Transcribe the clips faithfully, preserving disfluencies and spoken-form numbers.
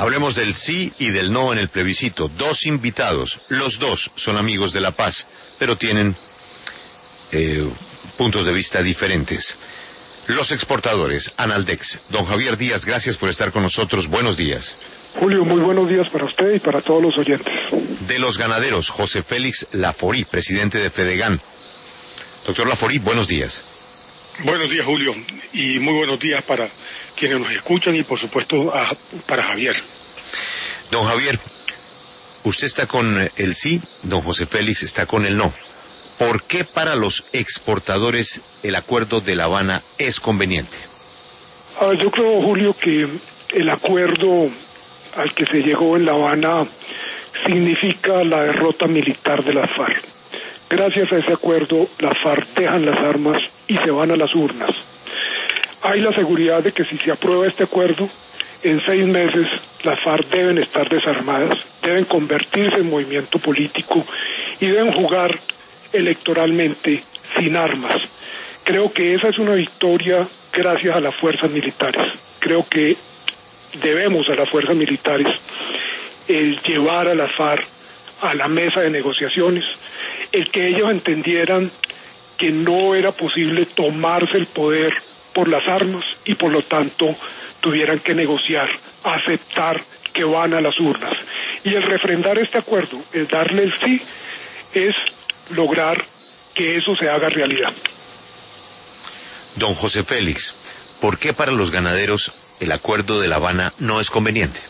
Hablemos del sí y del no en el plebiscito. Dos invitados, los dos son amigos de la paz, pero tienen eh, puntos de vista diferentes. Los exportadores, Analdex. Don Javier Díaz, gracias por estar con nosotros. Buenos días. Julio, muy buenos días para usted y para todos los oyentes. De los ganaderos, José Félix Laforí, presidente de Fedegan. Doctor Laforí, buenos días. Buenos días, Julio, y muy buenos días para quienes nos escuchan y, por supuesto, a, para Javier. Don Javier, usted está con el sí, don José Félix está con el no. ¿Por qué para los exportadores el acuerdo de La Habana es conveniente? Ah, yo creo, Julio, que el acuerdo al que se llegó en La Habana significa la derrota militar de las FARC. Gracias a ese acuerdo, las FARC dejan las armas y se van a las urnas. Hay la seguridad de que si se aprueba este acuerdo, en seis meses las FARC deben estar desarmadas, deben convertirse en movimiento político y deben jugar electoralmente sin armas. Creo que esa es una victoria gracias a las fuerzas militares. Creo que debemos a las fuerzas militares el llevar a las FARC a la mesa de negociaciones, el que ellos entendieran que no era posible tomarse el poder por las armas y por lo tanto tuvieran que negociar, aceptar que van a las urnas. Y el refrendar este acuerdo, el darle el sí, es lograr que eso se haga realidad. Don José Félix, ¿por qué para los ganaderos el acuerdo de La Habana no es conveniente?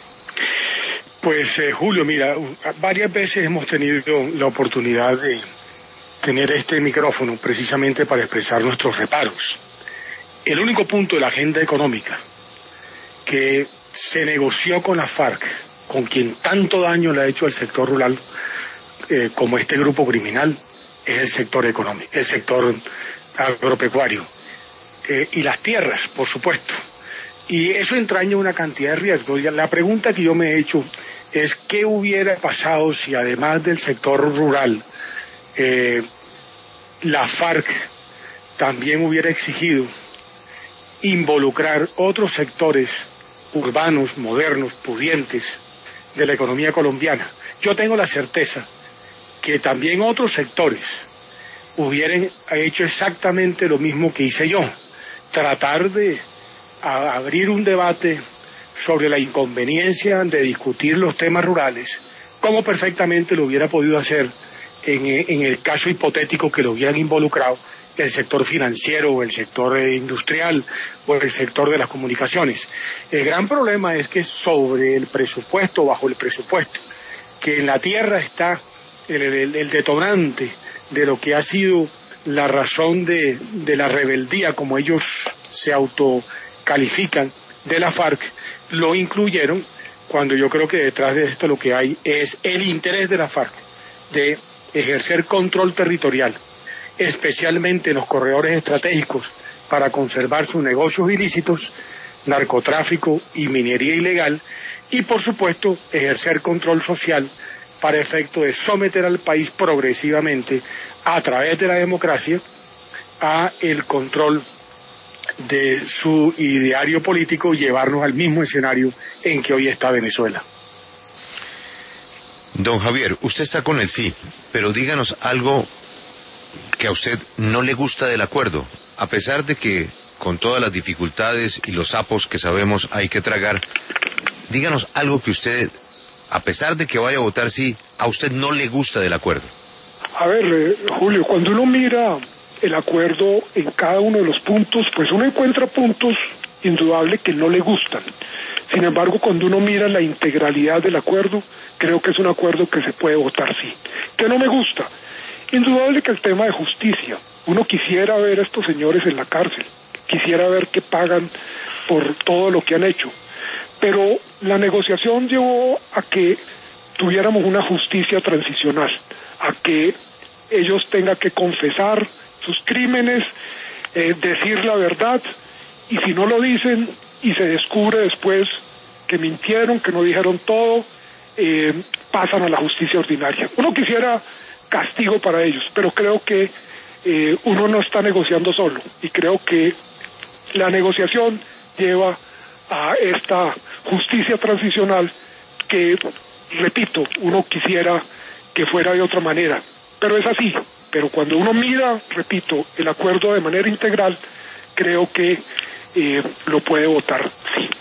Pues, eh, Julio, mira, varias veces hemos tenido la oportunidad de tener este micrófono precisamente para expresar nuestros reparos. El único punto de la agenda económica que se negoció con la FARC, con quien tanto daño le ha hecho al sector rural, eh, como este grupo criminal, es el sector económico, el sector agropecuario, eh, y las tierras, por supuesto. Y eso entraña una cantidad de riesgos. La pregunta que yo me he hecho es qué hubiera pasado si además del sector rural, eh, la FARC también hubiera exigido involucrar otros sectores urbanos, modernos, pudientes de la economía colombiana. Yo tengo la certeza que también otros sectores hubieran hecho exactamente lo mismo que hice yo, tratar de a abrir un debate sobre la inconveniencia de discutir los temas rurales, como perfectamente lo hubiera podido hacer en, en el caso hipotético que lo hubieran involucrado el sector financiero o el sector industrial o el sector de las comunicaciones. El gran problema es que sobre el presupuesto, bajo el presupuesto, que en la tierra está el, el, el detonante de lo que ha sido la razón de, de la rebeldía, como ellos se autocalifican, de la FARC, lo incluyeron, cuando yo creo que detrás de esto lo que hay es el interés de la FARC de ejercer control territorial, especialmente en los corredores estratégicos para conservar sus negocios ilícitos, narcotráfico y minería ilegal, y por supuesto ejercer control social para efecto de someter al país progresivamente a través de la democracia a el control de su ideario político y llevarnos al mismo escenario en que hoy está Venezuela. Don Javier, usted está con el sí, pero díganos algo que a usted no le gusta del acuerdo, a pesar de que con todas las dificultades y los sapos que sabemos hay que tragar, díganos algo que usted, a pesar de que vaya a votar sí, a usted no le gusta del acuerdo. A ver, eh, Julio, cuando uno mira el acuerdo en cada uno de los puntos, pues uno encuentra puntos indudables que no le gustan. Sin embargo, cuando uno mira la integralidad del acuerdo, creo que es un acuerdo que se puede votar sí. ¿Qué no me gusta? Indudable que el tema de justicia. Uno quisiera ver a estos señores en la cárcel, quisiera ver que pagan por todo lo que han hecho. Pero la negociación llevó a que tuviéramos una justicia transicional, a que ellos tengan que confesar sus crímenes, eh, decir la verdad, y si no lo dicen y se descubre después que mintieron, que no dijeron todo, eh, pasan a la justicia ordinaria. Uno quisiera castigo para ellos, pero creo que eh, uno no está negociando solo, y creo que la negociación lleva a esta justicia transicional que, repito, uno quisiera que fuera de otra manera, pero es así. Pero cuando uno mira, repito, el acuerdo de manera integral, creo que eh, lo puede votar sí.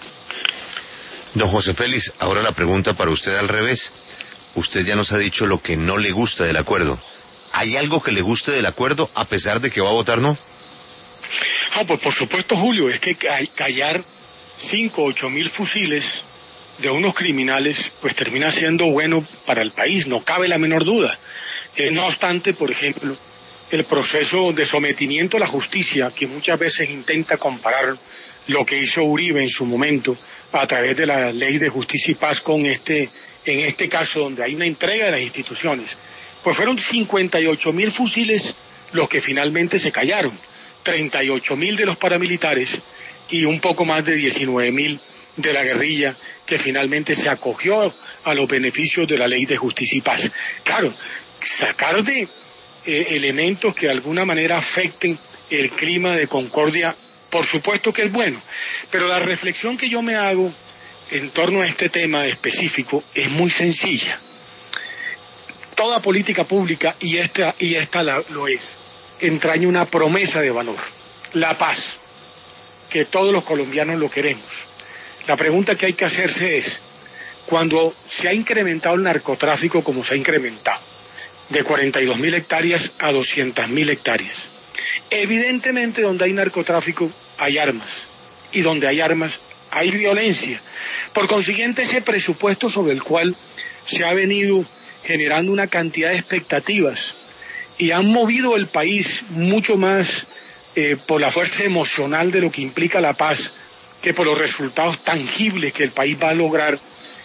Don José Félix, ahora la pregunta para usted al revés. Usted ya nos ha dicho lo que no le gusta del acuerdo. ¿Hay algo que le guste del acuerdo a pesar de que va a votar no? Ah, pues por supuesto, Julio, es que callar cinco o ocho mil fusiles de unos criminales, pues termina siendo bueno para el país, no cabe la menor duda. Eh, no obstante, por ejemplo, el proceso de sometimiento a la justicia, que muchas veces intenta comparar lo que hizo Uribe en su momento a través de la Ley de Justicia y Paz con este, en este caso donde hay una entrega de las instituciones, pues fueron cincuenta y ocho mil fusiles los que finalmente se callaron, treinta y ocho mil de los paramilitares y un poco más de diecinueve mil de la guerrilla, que finalmente se acogió a los beneficios de la Ley de Justicia y Paz. Claro, sacar de eh, elementos que de alguna manera afecten el clima de concordia, por supuesto que es bueno, pero la reflexión que yo me hago en torno a este tema específico es muy sencilla. Toda política pública, y esta, y esta la, lo es, entraña una promesa de valor, la paz, que todos los colombianos lo queremos. La pregunta que hay que hacerse es, cuando se ha incrementado el narcotráfico como se ha incrementado, de cuarenta y dos mil hectáreas a doscientas mil hectáreas, evidentemente donde hay narcotráfico hay armas, y donde hay armas hay violencia. Por consiguiente, ese presupuesto sobre el cual se ha venido generando una cantidad de expectativas y han movido el país mucho más eh, por la fuerza emocional de lo que implica la paz que por los resultados tangibles que el país va a lograr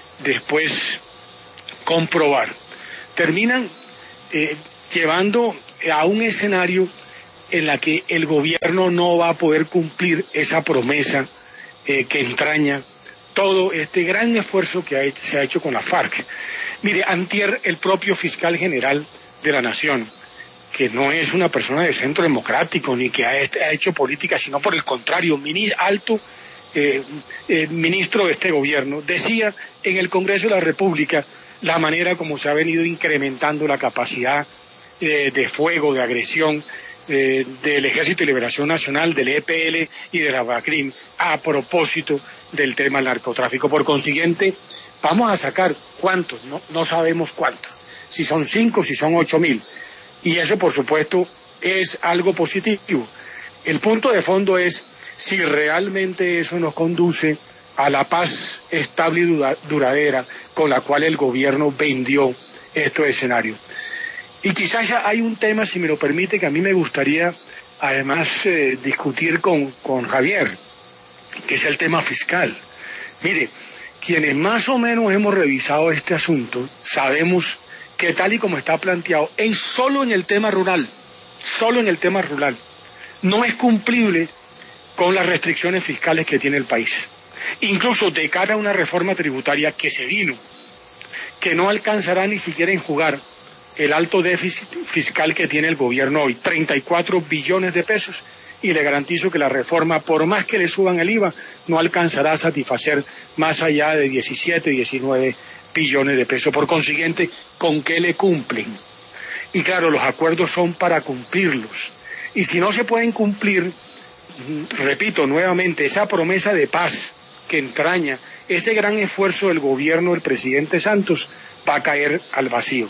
después comprobar. Terminan eh, llevando a un escenario en la que el gobierno no va a poder cumplir esa promesa eh, que entraña todo este gran esfuerzo que ha hecho, se ha hecho con la FARC. Mire, antier el propio fiscal general de la Nación, que no es una persona de centro democrático ni que ha, ha hecho política, sino por el contrario, mini, alto eh, eh, ministro de este gobierno, decía en el Congreso de la República la manera como se ha venido incrementando la capacidad eh, de fuego, de agresión eh, del Ejército de Liberación Nacional, del E P L y de la BACRIM a propósito del tema del narcotráfico. Por consiguiente, vamos a sacar cuántos, no, no sabemos cuántos, si son cinco, si son ocho mil, y eso por supuesto es algo positivo. El punto de fondo es si realmente eso nos conduce a la paz estable y duradera con la cual el gobierno vendió estos escenarios. Y quizás ya hay un tema, si me lo permite, que a mí me gustaría además eh, discutir con, con Javier, que es el tema fiscal. Mire, quienes más o menos hemos revisado este asunto, sabemos que tal y como está planteado, en solo en el tema rural, solo en el tema rural, no es cumplible con las restricciones fiscales que tiene el país. Incluso de cara a una reforma tributaria que se vino, que no alcanzará ni siquiera en jugar el alto déficit fiscal que tiene el gobierno hoy, treinta y cuatro billones de pesos, y le garantizo que la reforma, por más que le suban el I V A, no alcanzará a satisfacer más allá de diecisiete, diecinueve billones de pesos. Por consiguiente, ¿con qué le cumplen? Y claro, los acuerdos son para cumplirlos. Y si no se pueden cumplir, repito nuevamente, esa promesa de paz que entraña ese gran esfuerzo del gobierno del presidente Santos va a caer al vacío.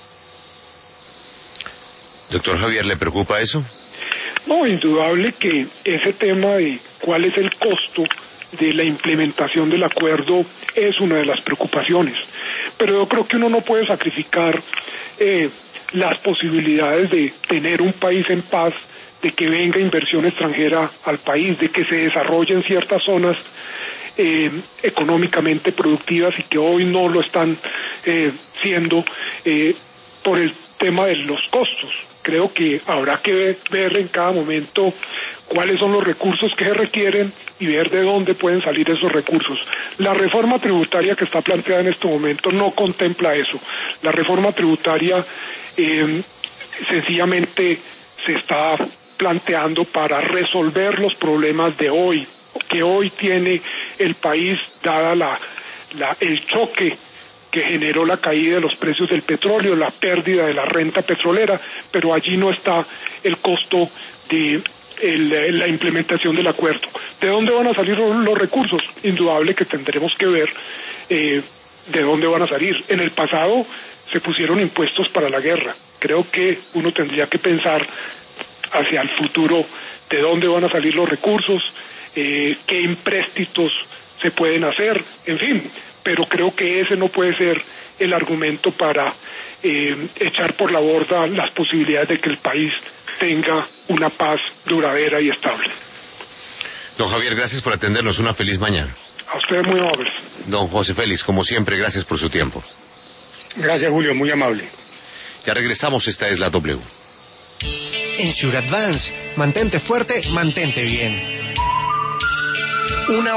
Doctor Javier, ¿le preocupa eso? No, indudable que ese tema de cuál es el costo de la implementación del acuerdo es una de las preocupaciones, pero yo creo que uno no puede sacrificar eh, las posibilidades de tener un país en paz, de que venga inversión extranjera al país, de que se desarrollen ciertas zonas eh, económicamente productivas y que hoy no lo están eh, siendo eh, por el tema de los costos. Creo que habrá que ver, ver en cada momento cuáles son los recursos que se requieren y ver de dónde pueden salir esos recursos. La reforma tributaria que está planteada en este momento no contempla eso. La reforma tributaria eh, sencillamente se está planteando para resolver los problemas de hoy, que hoy tiene el país, dada la, la, el choque que generó la caída de los precios del petróleo, la pérdida de la renta petrolera, pero allí no está el costo de el, la implementación del acuerdo. ¿De dónde van a salir los, los recursos? Indudable que tendremos que ver eh, de dónde van a salir. En el pasado se pusieron impuestos para la guerra. Creo que uno tendría que pensar hacia el futuro de dónde van a salir los recursos, eh, qué empréstitos se pueden hacer, en fin, pero creo que ese no puede ser el argumento para eh, echar por la borda las posibilidades de que el país tenga una paz duradera y estable. Don Javier, gracias por atendernos. Una feliz mañana. A ustedes muy amables. Don José Félix, como siempre, gracias por su tiempo. Gracias, Julio, muy amable. Ya regresamos, esta es la W. En Sure Advance, mantente fuerte, mantente bien. Una